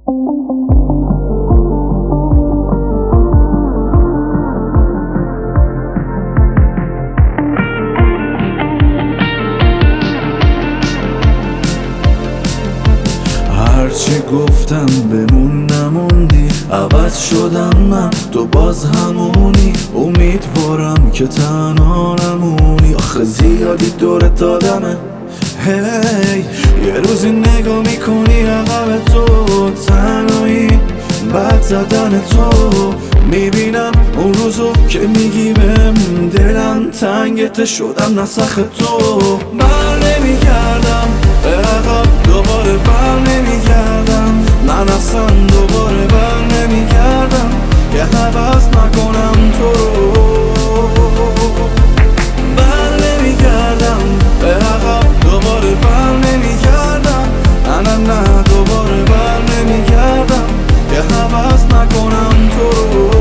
هرچی گفتم بمون نموندی، عوض شدم من تو باز همونی. امیدوارم که تنها نمونی، آخه زیادی دورت دادمه. هی یه روزی نگاه میکنی عقب تو تنهایی، بعد زدن تو میبینم اون روزو که میگی بهم دلم تنگت شدم نسخ تو. بر نمیگردم به عقب، دوباره بر نمیگردم، من اصلا دوباره بر نمیگردم که حوض نکنم تو رو. بر نمیگردم به عقب، دوباره بر نمیگردم، نه دوباره بر نمیگردم که حوض نکنم تو رو.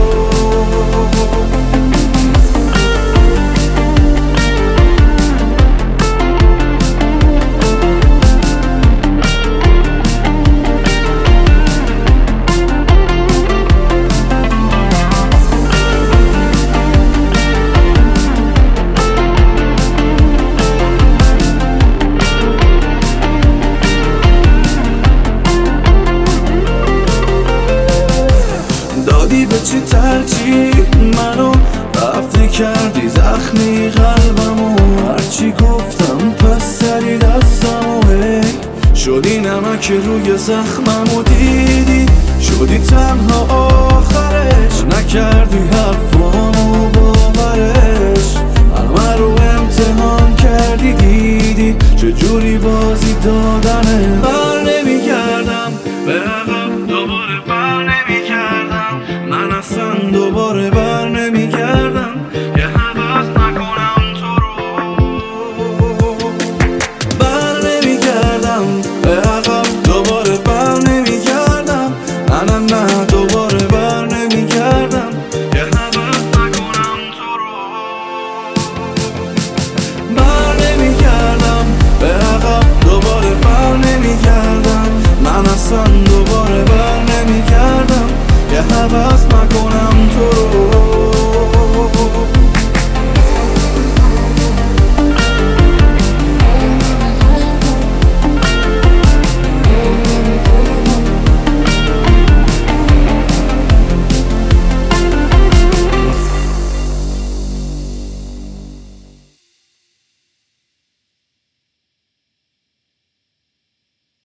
دادی به چی ترجیح منو، رفتی کردی زخمی قلبمو. هرچی گفتم پس سری دستمو، هی شدی نمک روی زخممو. دیدی شدی تنها آخرش، نکردی حرفامو باورش، همه رو امتحان کردی. دیدی چجوری بازی دادنه.